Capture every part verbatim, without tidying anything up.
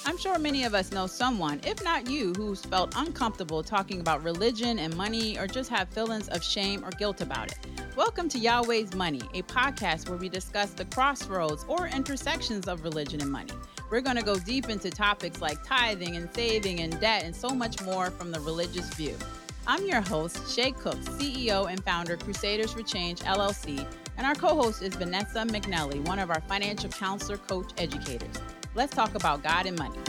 I'm sure many of us know someone, if not you, who's felt uncomfortable talking about religion and money or just have feelings of shame or guilt about it. Welcome to Yahweh's Money, a podcast where we discuss the crossroads or intersections of religion and money. We're going to go deep into topics like tithing and saving and debt and so much more from the religious view. I'm your host, Shay Cook, C E O and founder, Crusaders for Change, L L C, and our co-host is Vanessa McNally, one of our financial counselor, coach, educators. Let's talk about God and money.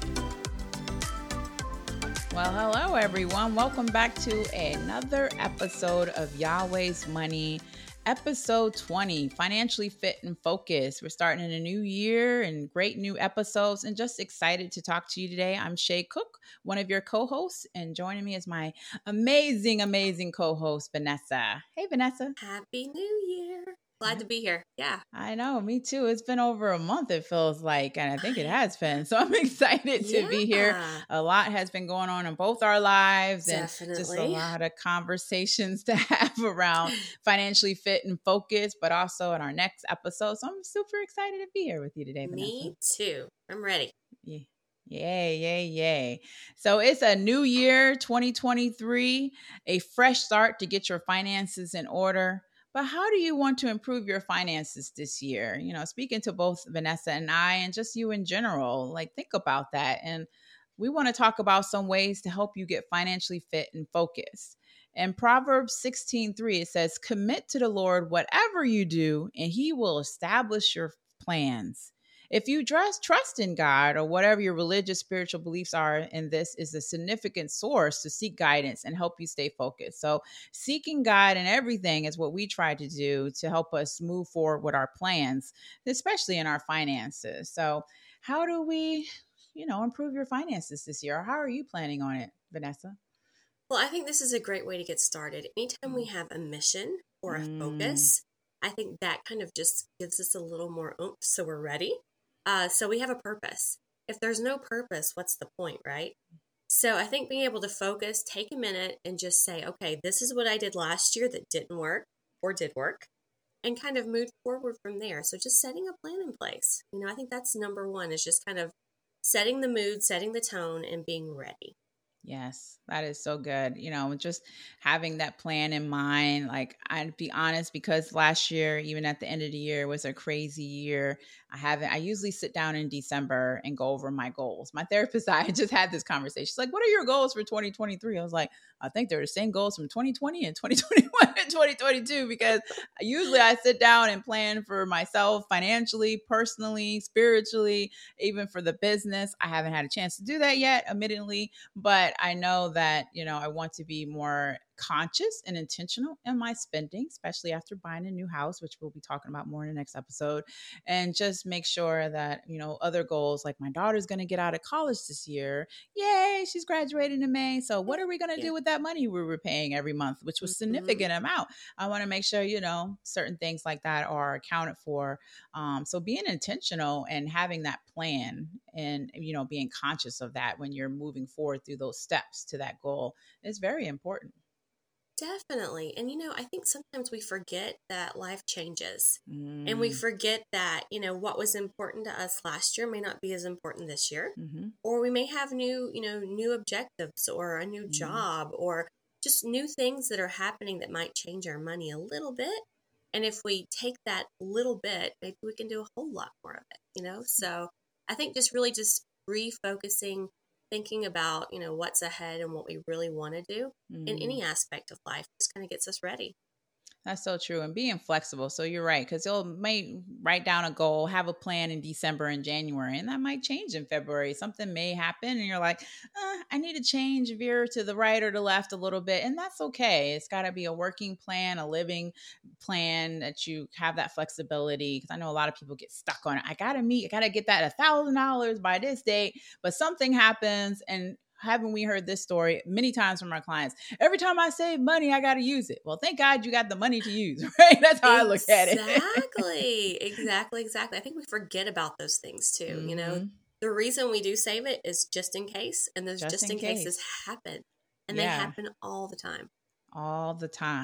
Well, hello, everyone. Welcome back to another episode of Yahweh's Money, episode twenty, Financially Fit and Focused. We're starting in a new year and great new episodes and just excited to talk to you today. I'm Shay Cook, one of your co-hosts, and joining me is my amazing, amazing co-host, Vanessa. Hey, Vanessa. Happy New Year. Glad to be here. Yeah. I know. Me too. It's been over a month, it feels like, and I think it has been. So I'm excited to yeah. be here. A lot has been going on in both our lives and Definitely. just a lot of conversations to have around financially fit and focused, but also in our next episode. So I'm super excited to be here with you today, Vanessa. Me too. I'm ready. Yeah. Yay, yay, yay. So it's a new year, twenty twenty-three, a fresh start to get your finances in order. But how do you want to improve your finances this year? You know, speaking to both Vanessa and I, and just you in general, like think about that. And we want to talk about some ways to help you get financially fit and focused. In Proverbs sixteen three, it says, commit to the Lord whatever you do, and he will establish your plans. If you just trust in God or whatever your religious, spiritual beliefs are in this is a significant source to seek guidance and help you stay focused. So seeking God in everything is what we try to do to help us move forward with our plans, especially in our finances. So how do we, you know, improve your finances this year? How are you planning on it, Vanessa? Well, I think this is a great way to get started. Anytime we have a mission or a Mm. focus, I think that kind of just gives us a little more oomph so we're ready. Uh, so we have a purpose. If there's no purpose, what's the point, right? So I think being able to focus, take a minute and just say, okay, this is what I did last year that didn't work or did work, and kind of move forward from there. So just setting a plan in place. You know, I think that's number one, is just kind of setting the mood, setting the tone, and being ready. Yes, that is so good. You know, just having that plan in mind. Like, I'd be honest, because last year, even at the end of the year, was a crazy year. I haven't, I usually sit down in December and go over my goals. My therapist, I just had this conversation. She's like, what are your goals for twenty twenty-three? I was like, I think they're the same goals from twenty twenty and twenty twenty-one and twenty twenty-two, because usually I sit down and plan for myself financially, personally, spiritually, even for the business. I haven't had a chance to do that yet, admittedly, but I know that, you know, I want to be more conscious and intentional in my spending, especially after buying a new house, which we'll be talking about more in the next episode, and just make sure that, you know, other goals, like my daughter's going to get out of college this year. Yay, she's graduating in May. So what are we going to Yeah. do with that money we were paying every month, which was significant mm-hmm. amount? I want to make sure, you know, certain things like that are accounted for. Um, so being intentional and having that plan and, you know, being conscious of that when you're moving forward through those steps to that goal is very important. Definitely. And, you know, I think sometimes we forget that life changes Mm. and we forget that, you know, what was important to us last year may not be as important this year, mm-hmm. or we may have new, you know, new objectives or a new mm. job or just new things that are happening that might change our money a little bit. And if we take that little bit, maybe we can do a whole lot more of it, you know? So I think just really just refocusing, thinking about, you know, what's ahead and what we really want to do mm. in any aspect of life just kind of gets us ready. That's so true. And being flexible. So you're right. Because you'll might write down a goal, have a plan in December and January, and that might change in February. Something may happen and you're like, uh, I need to change, veer to the right or the left a little bit. And that's okay. It's got to be a working plan, a living plan, that you have that flexibility. Because I know a lot of people get stuck on it. I got to meet, I got to get that one thousand dollars by this date. But something happens, and haven't we heard this story many times from our clients? Every time I save money, I got to use it. Well, thank God you got the money to use, right? That's how exactly, I look at it. Exactly, exactly, exactly. I think we forget about those things too. Mm-hmm. You know, the reason we do save it is just in case, and those just, just in, in case. cases happen, and yeah. they happen all the time. All the time.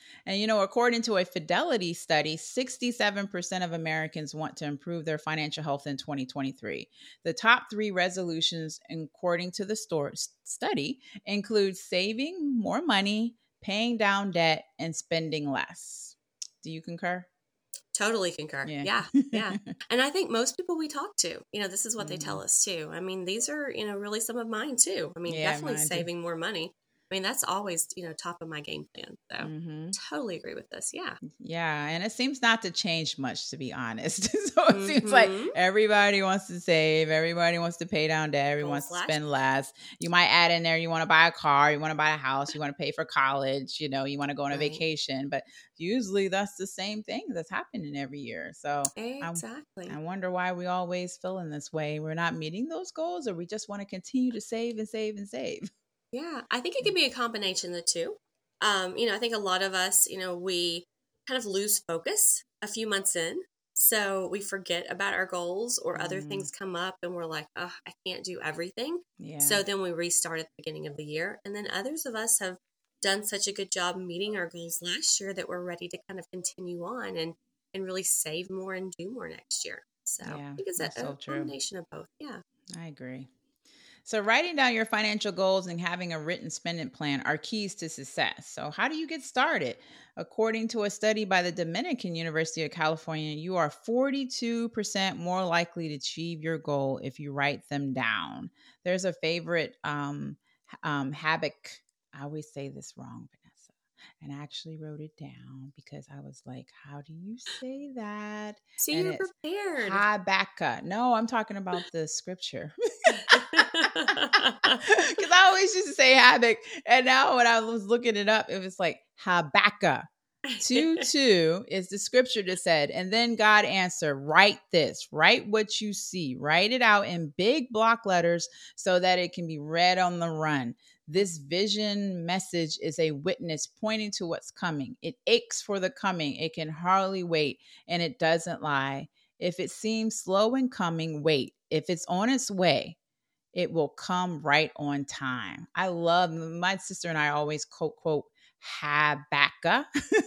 And, you know, according to a Fidelity study, sixty-seven percent of Americans want to improve their financial health in twenty twenty-three. The top three resolutions, according to the store study, include saving more money, paying down debt, and spending less. Do you concur? Totally concur. Yeah. Yeah. Yeah. And I think most people we talk to, you know, this is what mm-hmm. they tell us too. I mean, these are, you know, really some of mine too. I mean, Yeah, definitely mine saving too. more money. I mean, that's always, you know, top of my game plan. So mm-hmm. totally agree with this. Yeah. Yeah. And it seems not to change much, to be honest. So it mm-hmm. seems like everybody wants to save. Everybody wants to pay down debt. Everyone wants to spend less. You might add in there, you want to buy a car, you want to buy a house, you want to pay for college, you know, you want to go on a right. vacation. But usually that's the same thing that's happening every year. So exactly. I wonder why we always feel in this way. We're not meeting those goals, or we just want to continue to save and save and save. Yeah, I think it could be a combination of the two. Um, you know, I think a lot of us, you know, we kind of lose focus a few months in. So we forget about our goals, or mm. other things come up and we're like, oh, I can't do everything. Yeah. So then we restart at the beginning of the year. And then others of us have done such a good job meeting our goals last year that we're ready to kind of continue on and, and really save more and do more next year. So yeah, I think it's a, so a combination of both. Yeah. I agree. So writing down your financial goals and having a written spending plan are keys to success. So how do you get started? According to a study by the Dominican University of California, you are forty-two percent more likely to achieve your goal if you write them down. There's a favorite um, um, Habak. I always say this wrong, Vanessa. And I actually wrote it down because I was like, how do you say that? So and you're prepared. Habakkuk. No, I'm talking about the scripture. Because I always used to say Habak. And now when I was looking it up, it was like Habakkuk. two two is the scripture that said, and then God answered, write this, write what you see, write it out in big block letters so that it can be read on the run. This vision message is a witness pointing to what's coming. It aches for the coming. It can hardly wait, and it doesn't lie. If it seems slow in coming, wait. If it's on its way, it will come right on time. I love, my sister and I always quote, quote, Habakkuk,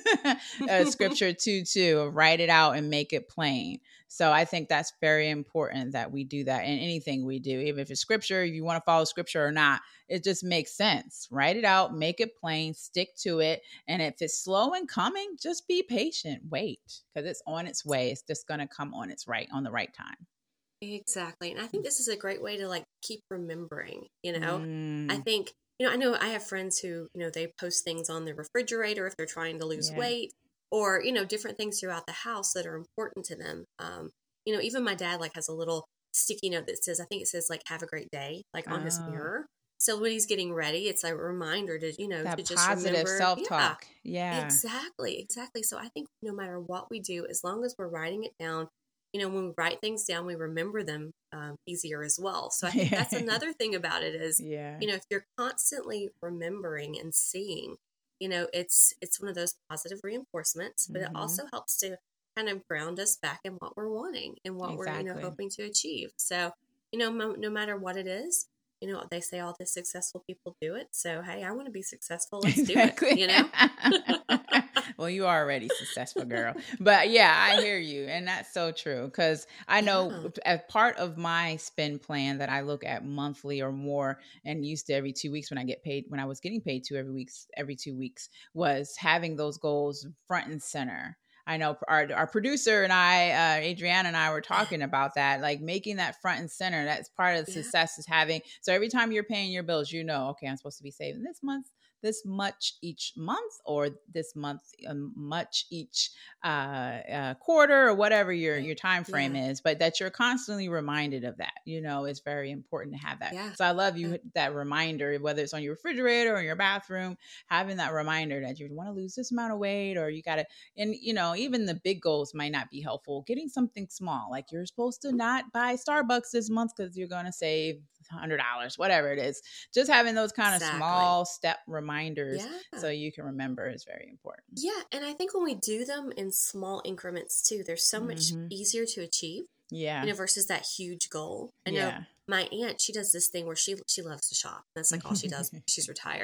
uh, scripture two two, write it out and make it plain. So I think that's very important that we do that in anything we do. Even if it's scripture, if you want to follow scripture or not, it just makes sense. Write it out, make it plain, stick to it. And if it's slow in coming, just be patient. Wait, because it's on its way. It's just going to come on its right, on the right time. Exactly. And I think this is a great way to like keep remembering, you know, mm. I think, you know, I know I have friends who, you know, they post things on their refrigerator if they're trying to lose yeah. weight, or, you know, different things throughout the house that are important to them. Um, you know, even my dad like has a little sticky note that says, I think it says like, have a great day, like on oh. his mirror. So when he's getting ready, it's a reminder to, you know, that to just positive remember, self-talk. Yeah, yeah, exactly. Exactly. So I think no matter what we do, as long as we're writing it down, you know, when we write things down, we remember them um, easier as well. So I think that's another thing about it is, yeah. you know, if you're constantly remembering and seeing, you know, it's it's one of those positive reinforcements, but mm-hmm. it also helps to kind of ground us back in what we're wanting and what exactly. we're, you know, hoping to achieve. So, you know, no, no matter what it is, you know, they say all the successful people do it. So, hey, I want to be successful. Let's exactly. do it, you know? Well, you are already successful, girl. But yeah, I hear you. And that's so true. Because I know yeah. as part of my spend plan that I look at monthly or more, and used to every two weeks when I get paid, when I was getting paid two every weeks, every two weeks, was having those goals front and center. I know our our producer and I, uh, Adriana and I were talking about that, like making that front and center. That's part of the yeah. success is having. So every time you're paying your bills, you know, okay, I'm supposed to be saving this month, this much each month, or this month um, much each uh, uh, quarter, or whatever your your time frame yeah. is. But that you're constantly reminded of that. You know, it's very important to have that. Yeah. So I love you yeah. that reminder, whether it's on your refrigerator or in your bathroom, having that reminder that you want to lose this amount of weight, or you got to, and you know. Even the big goals might not be helpful. Getting something small, like you're supposed to not buy Starbucks this month because you're going to save one hundred dollars, whatever it is. Just having those kind exactly. of small step reminders yeah. so you can remember is very important. Yeah. And I think when we do them in small increments too, they're so much mm-hmm. easier to achieve. Yeah. You know, versus that huge goal. I know yeah. my aunt, she does this thing where she she loves to shop. That's like all she does. She's retired.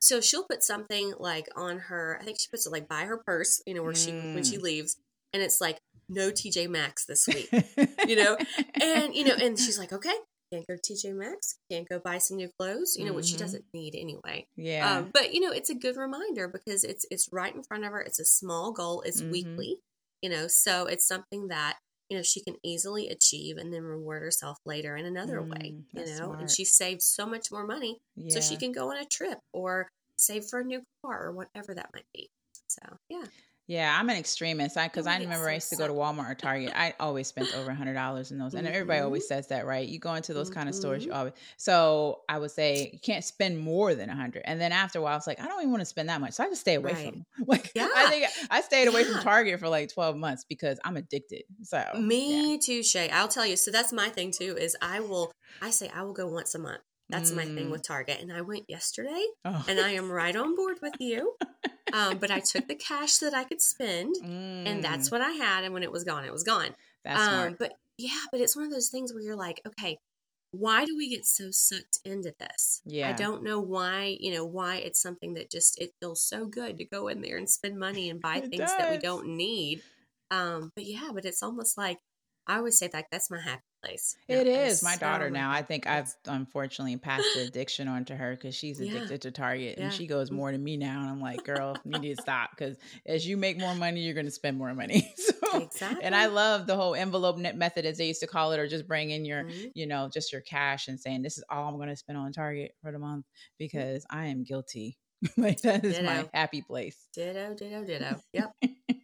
So she'll put something like on her, I think she puts it like by her purse, you know, where she, when she Mm. leaves, and it's like, no T J Maxx this week, you know, and, you know, and she's like, okay, can't go to T J Maxx, can't go buy some new clothes, you know, which she Mm-hmm. doesn't need anyway. Yeah. Um, but, you know, it's a good reminder because it's, it's right in front of her. It's a small goal. It's Mm-hmm. weekly, you know, so it's something that, you know, she can easily achieve and then reward herself later in another Mm, way, you that's know, and smart. she saved so much more money so she Yeah. can go on a trip or save for a new car or whatever that might be. So, yeah. Yeah, I'm an extremist. I because Oh, I I get remember so I used to go to sucked. Walmart or Target. I always spent over a hundred dollars in those, and everybody Mm-hmm. always says that, right? You go into those kind of stores, Mm-hmm. you always. So I would say you can't spend more than a hundred, and then after a while, I was like, I don't even want to spend that much, so I just stay away Right. from them. Like Yeah. I think I stayed away from Yeah. Target for like twelve months because I'm addicted. So yeah. Me too, Shay. I'll tell you. So that's my thing too, is I will, I say I will go once a month. That's my thing Mm. with Target. And I went yesterday Oh. and I am right on board with you. Um, but I took the cash that I could spend and that's Mm. what I had. And when it was gone, it was gone. That's Um, smart. but yeah, but it's one of those things where you're like, okay, why do we get so sucked into this? I Yeah. don't know why, you know, why it's something that just, it feels so good to go in there and spend money and buy It things that we does. don't need. Um, but yeah, but it's almost like, I always say like, that's my happy place. You know, It that is my is so daughter my now. I happy think I've place. unfortunately passed the addiction on to her because she's Yeah, addicted to Target and yeah, she goes more than me now. And I'm like, girl, you need to stop because as you make more money, you're going to spend more money. So, and I exactly. love the whole envelope net method, as they used to call it, or just bring in your, Mhm. you know, just your cash and saying, this is all I'm going to spend on Target for the month Yep. because I am guilty. Like that is my Ditto, happy place. ditto, ditto, ditto. Yep.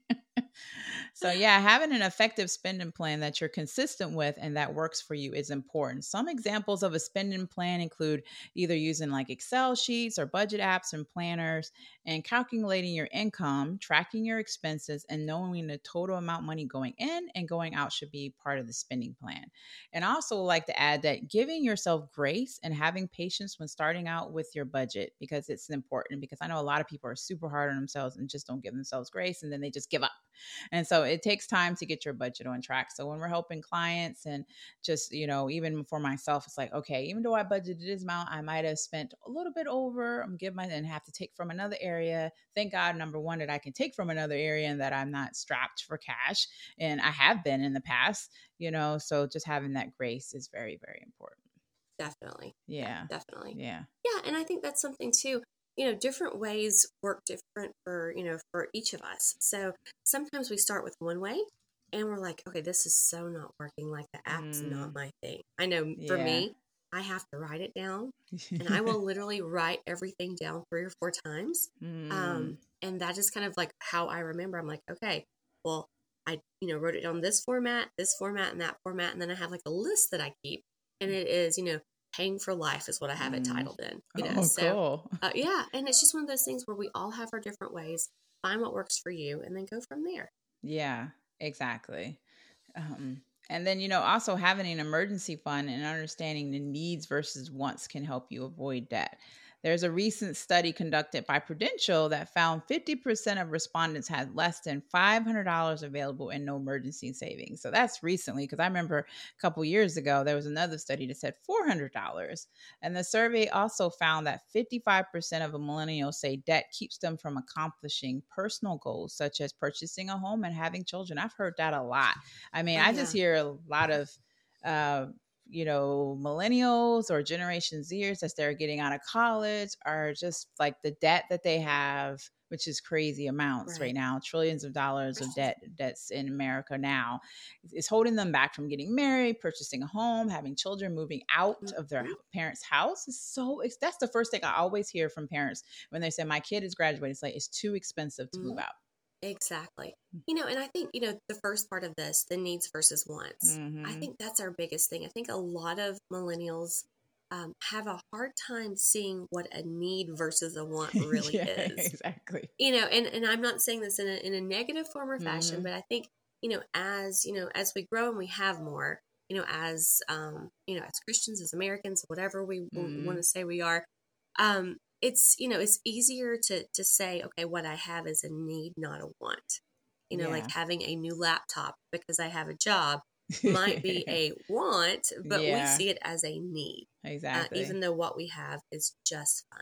So, yeah, having an effective spending plan that you're consistent with and that works for you is important. Some examples of a spending plan include either using like Excel sheets or budget apps and planners and calculating your income, tracking your expenses, and knowing the total amount of money going in and going out should be part of the spending plan. And I also like to add that giving yourself grace and having patience when starting out with your budget because it's important because I know a lot of people are super hard on themselves and just don't give themselves grace and then they just give up. And so it takes time to get your budget on track. So when we're helping clients and just, you know, even for myself, it's like, okay, even though I budgeted this amount, I might have spent a little bit over. I'm giving my and have to take from another area. Thank God, number one, that I can take from another area and that I'm not strapped for cash. And I have been in the past, you know, so just having that grace is very, very important. Definitely. Yeah, Yeah. definitely. Yeah. Yeah, and I think that's something too. You know, different ways work different for, you know, for each of us. So sometimes we start with one way and we're like, okay, this is so not working. Like the app's not Mm, my thing. I know for yeah. me, I have to write it down and I will literally write everything down three or four times. mm, Um, and that is kind of like how I remember. I'm like, okay, well, I, you know, wrote it down this format, this format, and that format. And then I have like a list that I keep. And it is, you know, paying for life is what I have it mm. titled in, you know. Oh, So, cool. uh, yeah. And it's just one of those things where we all have our different ways, find what works for you, and then go from there. Yeah, exactly. Um, and then, you know, also having an emergency fund and understanding the needs versus wants can help you avoid debt. There's a recent study conducted by Prudential that found fifty percent of respondents had less than five hundred dollars available and no emergency savings. So that's recently, because I remember a couple years ago, there was another study that said four hundred dollars. And the survey also found that fifty-five percent of millennials say debt keeps them from accomplishing personal goals, such as purchasing a home and having children. I've heard that a lot. I mean, Oh, I just yeah. hear a lot of, uh, you know, millennials or Generation Zers as they're getting out of college are just like the debt that they have, which is crazy amounts right Right. now, trillions of dollars of debt that's in America now, is holding them back from getting married, purchasing a home, having children, moving out of their Mhm. parents' house. Is so it's, that's the first thing I always hear from parents when they say my kid is graduating. It's like it's too expensive to move Mhm. out. Exactly. You know, and I think, you know, the first part of this, the needs versus wants, I Mm-hmm. think that's our biggest thing. I think a lot of millennials um, have a hard time seeing what a need versus a want really Yeah, is. exactly. You know, and, and I'm not saying this in a, in a negative form or fashion, Mm-hmm. but I think, you know, as, you know, as we grow and we have more, you know, as, um, you know, as Christians, as Americans, whatever we w- want Mm-hmm. to say we are, um, it's, you know, it's easier to, to say, okay, what I have is a need, not a want. You know, like Yeah. having a new laptop because I have a job might be a want, but we Yeah, see it as a need, uh, exactly. even though what we have is just fine.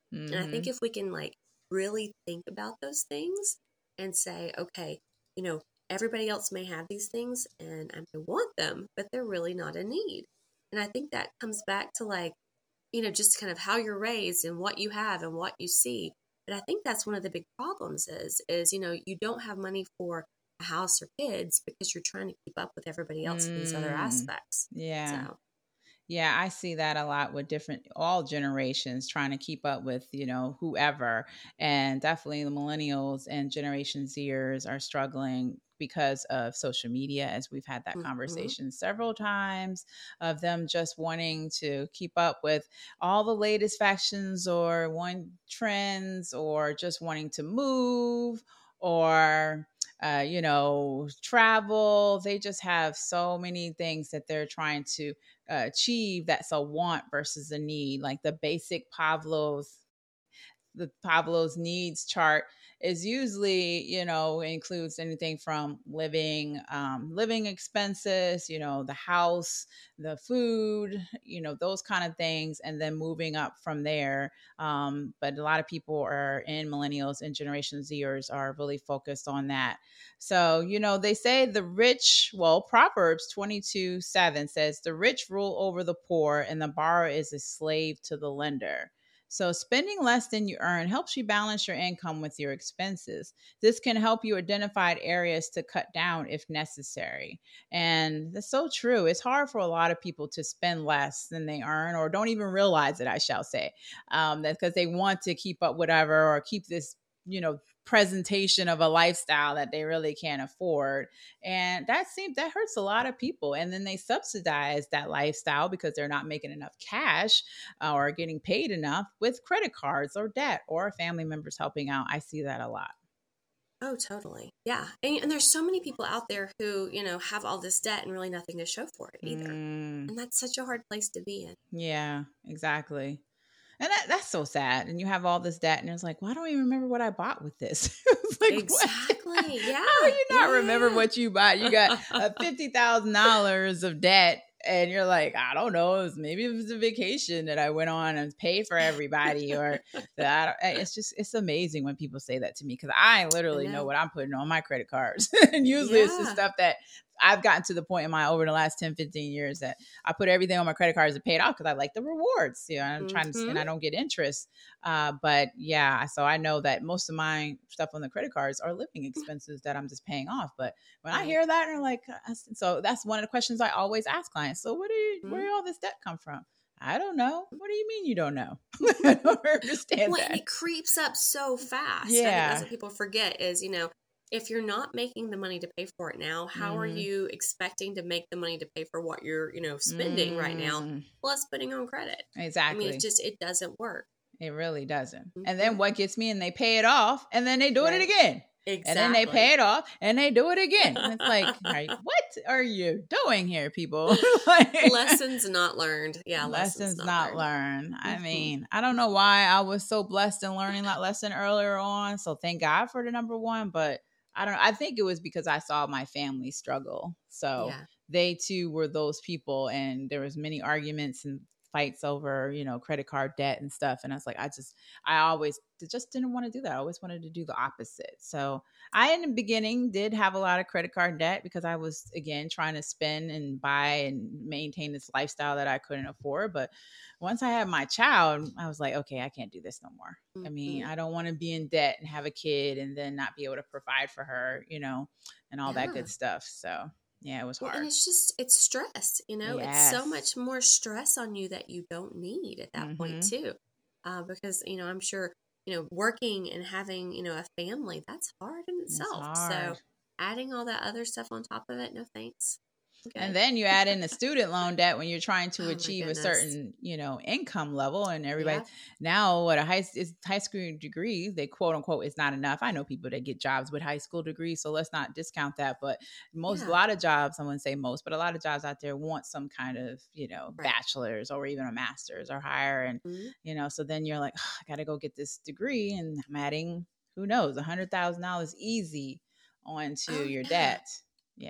And I think Mm-hmm. if we can like really think about those things and say, okay, you know, everybody else may have these things and I may want them, but they're really not a need. And I think that comes back to like, you know, just kind of how you're raised and what you have and what you see. But I think that's one of the big problems is, is, you know, you don't have money for a house or kids because you're trying to keep up with everybody else in these other Mm, aspects. yeah. So, Yeah, I see that a lot with different, all generations trying to keep up with, you know, whoever. And definitely the millennials and Generation Zers are struggling because of social media, as we've had that mm-hmm. conversation several times, of them just wanting to keep up with all the latest fashions or one trends or just wanting to move or uh, you know, travel. They just have so many things that they're trying to uh, achieve that's a want versus a need. Like the basic Pavlov's the Pavlov's needs chart is usually, you know, includes anything from living, um, living expenses, you know, the house, the food, you know, those kind of things, and then moving up from there. Um, but a lot of people are in millennials and Generation Zers are really focused on that. So, you know, they say the rich, well, Proverbs twenty-two seven says, the rich rule over the poor, and the borrower is a slave to the lender. So, spending less than you earn helps you balance your income with your expenses. This can help you identify areas to cut down if necessary. And that's so true. It's hard for a lot of people to spend less than they earn or don't even realize it, I shall say. Um, that's because they want to keep up whatever or keep this, you know, presentation of a lifestyle that they really can't afford. And that seems that hurts a lot of people. And then they subsidize that lifestyle because they're not making enough cash uh, or getting paid enough with credit cards or debt or family members helping out. I see that a lot. Oh, totally. Yeah. And, and there's so many people out there who, you know, have all this debt and really nothing to show for it either. Mm, And that's such a hard place to be in. yeah, exactly. And that, that's so sad. And you have all this debt, and it's like, well, I don't even remember what I bought with this. It's like, what? Exactly. Yeah. How do you Yeah. not Yeah. remember Yeah. what you bought? You got uh, fifty thousand dollars of debt, and you're like, I don't know. It was, maybe it was a vacation that I went on and paid for everybody, or that. I don't, it's just, it's amazing when people say that to me because I I literally know know. what I'm putting on my credit cards. And usually it's the Yeah. stuff that I've gotten to the point in my over the last ten, fifteen years that I put everything on my credit cards and pay it off because I like the rewards. You know, I'm trying to, Mm-hmm. and I don't get interest. Uh, but yeah, so I know that most of my stuff on the credit cards are living expenses that I'm just paying off. But when I Right. hear that, and I'm like, so that's one of the questions I always ask clients. So where do you, Mm-hmm. where did all this debt come from? I don't know. What do you mean you don't know? I don't understand Well, that. and it creeps up so fast. I think that's Yeah. what people forget is, you know, if you're not making the money to pay for it now, how are Mm-hmm. you expecting to make the money to pay for what you're, you know, spending right now, Mm, plus putting on credit? I mean, it exactly. just, it doesn't work. It really doesn't. And Mm-hmm. then what gets me, and they pay it off, and then they do it Right. again. And then they Exactly. pay it off, and they do it again. And it's like, right, what are you doing here, people? Like, Lessons not learned. Yeah, lessons lessons not not learned. learned. I Mm-hmm. mean, I don't know why I was so blessed in learning that lesson earlier on. So thank God for the number one. But I don't. I think it was because I saw my family struggle. So Yeah. they too were those people, and there was many arguments and fights over, you know, credit card debt and stuff. And I was like, I just, I always just didn't want to do that. I always wanted to do the opposite. So I, in the beginning, did have a lot of credit card debt because I was, again, trying to spend and buy and maintain this lifestyle that I couldn't afford. But once I had my child, I was like, okay, I can't do this no more. I mean, Mm-hmm. I don't want to be in debt and have a kid and then not be able to provide for her, you know, and all that Yeah. good stuff. So yeah, it was Well, and hard. it's just, it's stress, you know, it's so Yes. much more stress on you that you don't need at that point, Mm-hmm. too. Uh, because, you know, I'm sure, you know, working and having, you know, a family, that's hard in It's itself. So hard. adding all that other stuff on top of it, no thanks. And Good. then you add in the student loan debt when you're trying to Oh my achieve a goodness. certain, you know, income level, and everybody Yeah. now what a high is high school degree, they quote unquote is not enough. I know people that get jobs with high school degrees, so let's not discount that. But most, a Yeah. lot of jobs, I wouldn't say most, but a lot of jobs out there want some kind of, you know, Right. bachelor's or even a master's or higher, and Mm-hmm. you know, so then you're like, oh, I got to go get this degree, and I'm adding, who knows, a hundred thousand dollars easy onto Oh, your yeah. debt. Yeah. Yeah.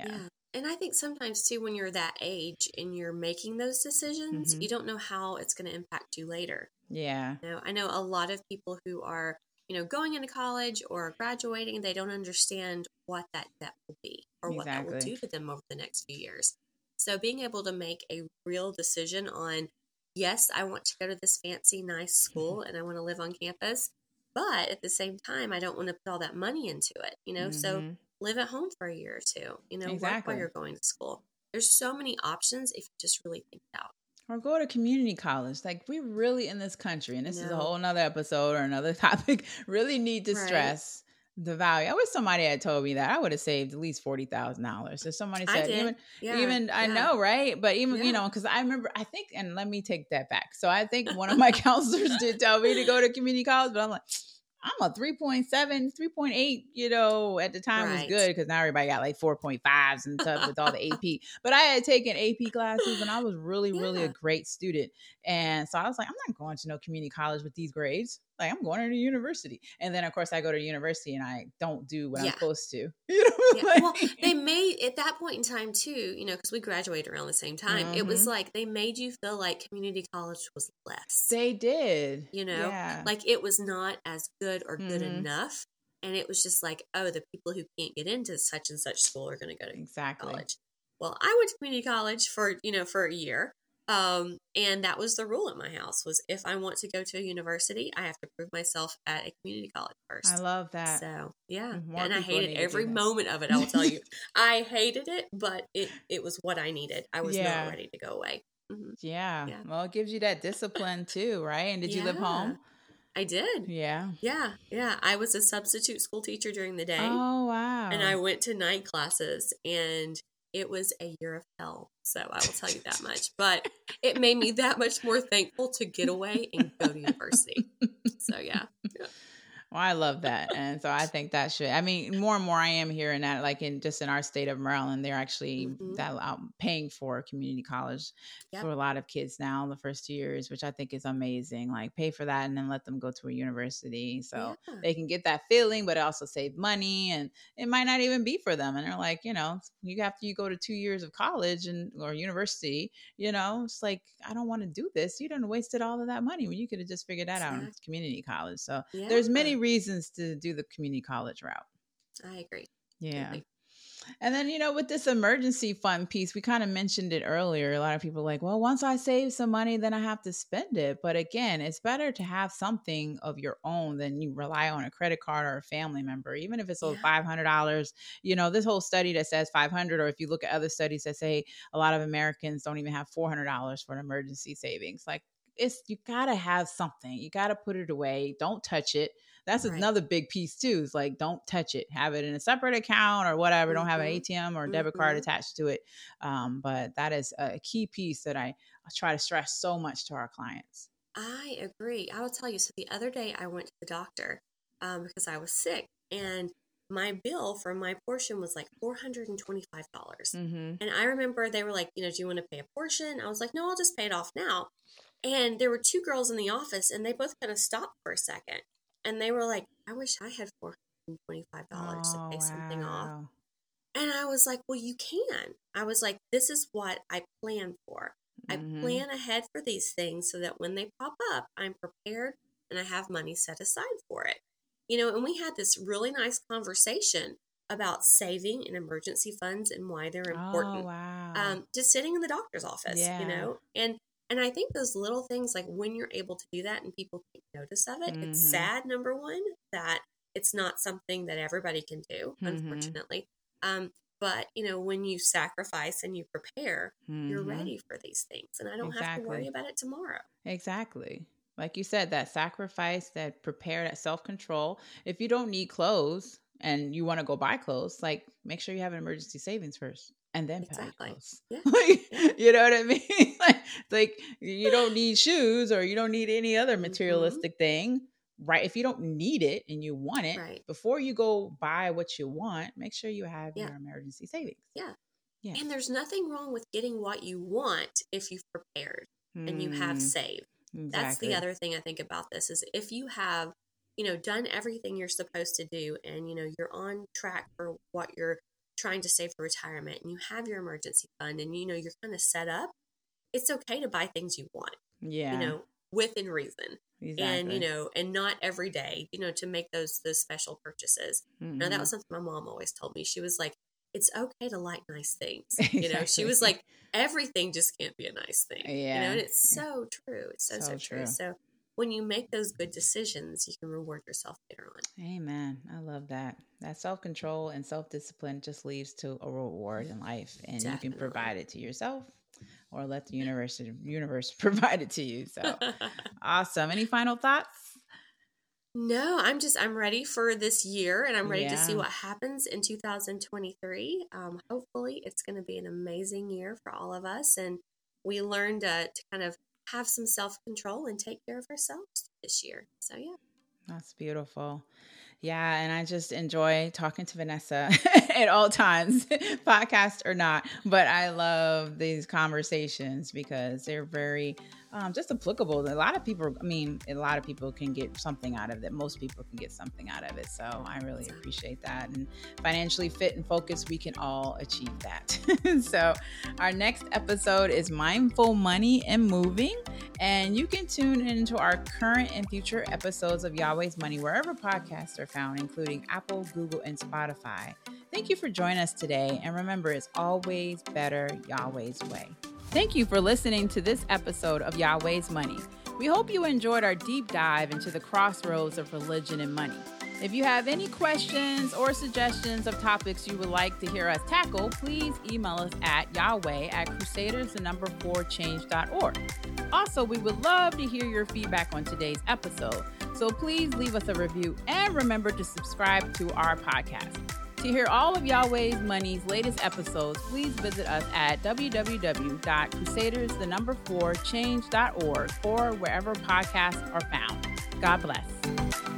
And I think sometimes too, when you're that age and you're making those decisions, Mm-hmm. you don't know how it's going to impact you later. Yeah. You know, I know a lot of people who are, you know, going into college or graduating, they don't understand what that debt will be or what that will Exactly. do to them over the next few years. So being able to make a real decision on, yes, I want to go to this fancy, nice school and I want to live on campus, but at the same time, I don't want to put all that money into it, you know, so Mm-hmm. live at home for a year or two, you know, work while Exactly. you're going to school. There's so many options if you just really think it out. Or go to community college. Like, we really in this country, and I this is a know, whole nother episode or another topic, really need to right? stress the value. I wish somebody had told me that. I would have saved at least forty thousand dollars. If somebody I said, did. even, Yeah, even, I yeah, know, right? But even, you yeah. know, because I remember, I think, and let me take that back. So I think one of my counselors did tell me to go to community college, but I'm like, I'm a three point seven, three point eight, you know, at the time was Right. good because now everybody got like four point fives and stuff with all the A P. But I had taken A P classes and I was really, really a Yeah. great student. And so I was like, I'm not going to no community college with these grades. Like, I'm going to university. And then, of course, I go to university and I don't do what I'm Yeah. supposed to. You know, Yeah. like, Well, they made at that point in time too, you know, because we graduated around the same time. It was mm-hmm. like they made you feel like community college was less, They did. you know, Yeah. like it was not as good or good Mm-hmm. enough. And it was just like, oh, the people who can't get into such and such school are going to go to Exactly. college. Well, I went to community college for, you know, for a year. Um, and that was the rule at my house was if I want to go to a university, I have to prove myself at a community college first. I love that. So yeah, More and I people hated need to do every that. moment of it. I will tell you, I hated it, but it it was what I needed. I was not Yeah. ready to go away. Mm-hmm. Yeah. Yeah, Well, it gives you that discipline too, right? And did you live yeah, home? I did. Yeah. Yeah, yeah. I was a substitute school teacher during the day, Oh, and I wow. went to night classes, and it was a year of hell. So I will tell you that much. But it made me that much more thankful to get away and go to university. So yeah. yeah. Well, I love that. And so I think that should, I mean, more and more I am hearing that, like in just in our state of Maryland, they're actually Mm-hmm. that out paying for community college Yep. for a lot of kids now the first two years, which I think is amazing. Like, pay for that and then let them go to a university so Yeah. they can get that feeling, but also save money. And it might not even be for them. And they're like, you know, you after you go to two years of college and or university, you know, it's like, I don't want to do this. You done wasted all of that money when you could have just figured that out in Exactly. community college. So Yeah. there's many reasons to do the community college route. I agree. Yeah. Completely. And then, you know, with this emergency fund piece, we kind of mentioned it earlier. A lot of people are like, well, once I save some money, then I have to spend it. But again, it's better to have something of your own than you rely on a credit card or a family member, even if it's Yeah. five hundred dollars. You know, this whole study that says five hundred dollars, or if you look at other studies that say a lot of Americans don't even have four hundred dollars for an emergency savings. Like, it's, you got to have something. You got to put it away. Don't touch it. That's Right. another big piece too. Is like, don't touch it. Have it in a separate account or whatever. Don't have an Mm-hmm. A T M or debit card Mm-hmm. attached to it. Um, but that is a key piece that I, I try to stress so much to our clients. I agree. I will tell you. So the other day I went to the doctor um, because I was sick, and my bill for my portion was like four hundred twenty-five dollars. Mm-hmm. And I remember they were like, you know, do you want to pay a portion? I was like, no, I'll just pay it off now. And there were two girls in the office, and they both kind of stopped for a second. And they were like, I wish I had four hundred twenty-five dollars Oh, to pay something off. wow. And I was like, well, you can. I was like, this is what I plan for. I Mhm. plan ahead for these things so that when they pop up, I'm prepared and I have money set aside for it. You know, and we had this really nice conversation about saving and emergency funds and why they're Oh, important. wow. Um, just sitting in the doctor's office, Yeah. you know, and and I think those little things, like when you're able to do that and people take notice of it, it's Mhm. sad, number one, that it's not something that everybody can do, Mhm. unfortunately. Um, but, you know, when you sacrifice and you prepare, you're Mhm. ready for these things. And I don't have to worry Exactly. about it tomorrow. Exactly. Like you said, that sacrifice, that prepare, that self-control. If you don't need clothes and you want to go buy clothes, like, make sure you have an emergency savings first and then buy Exactly. clothes. Yeah. Like, Yeah. you know what I mean? like, like you don't need shoes or you don't need any other Mhm. materialistic thing, right? If you don't need it and you want it, Right. before you go buy what you want, make sure you have Yeah. your emergency savings. Yeah. Yeah. And there's nothing wrong with getting what you want if you've prepared and you have Mm, saved. That's exactly. the other thing I think about this is if you have, you know, done everything you're supposed to do and, you know, you're on track for what you're trying to save for retirement and you have your emergency fund and, you know, you're kind of set up, it's okay to buy things you want, Yeah. you know, within reason. Exactly. And, you know, and not every day, you know, to make those, those special purchases. Mm-hmm. Now, that was something my mom always told me. She was like, it's okay to like nice things. Exactly. You know, she was like, everything just can't be a nice thing. Yeah. You know, and it's so true. It's so, so, so true. true. So when you make those good decisions, you can reward yourself later on. Amen. I love that. That self-control and self-discipline just leads to a reward in life, and Definitely. You can provide it to yourself or let the universe, universe provide it to you. So awesome. Any final thoughts? No, I'm just, I'm ready for this year, and I'm ready yeah. to see what happens in two thousand twenty-three. Um, hopefully it's going to be an amazing year for all of us. And we learned uh, to kind of have some self-control and take care of ourselves this year. So, yeah. That's beautiful. Yeah. And I just enjoy talking to Vanessa at all times, podcast or not. But I love these conversations because they're very um, just applicable. A lot of people, I mean, a lot of people can get something out of it. Most people can get something out of it. So I really appreciate that. And financially fit and focused, we can all achieve that. So our next episode is Mindful Money and Moving. And you can tune into our current and future episodes of Yahweh's Money wherever podcasts are found, including Apple, Google, and Spotify. Thank you for joining us today. And remember, it's always better Yahweh's way. Thank you for listening to this episode of Yahweh's Money. We hope you enjoyed our deep dive into the crossroads of religion and money. If you have any questions or suggestions of topics you would like to hear us tackle, please email us at Yahweh at Crusaders, the number four change dot org. Also, we would love to hear your feedback on today's episode, so please leave us a review and remember to subscribe to our podcast. To hear all of Yahweh's Money's latest episodes, please visit us at w w w dot crusaders the number four change dot org or wherever podcasts are found. God bless.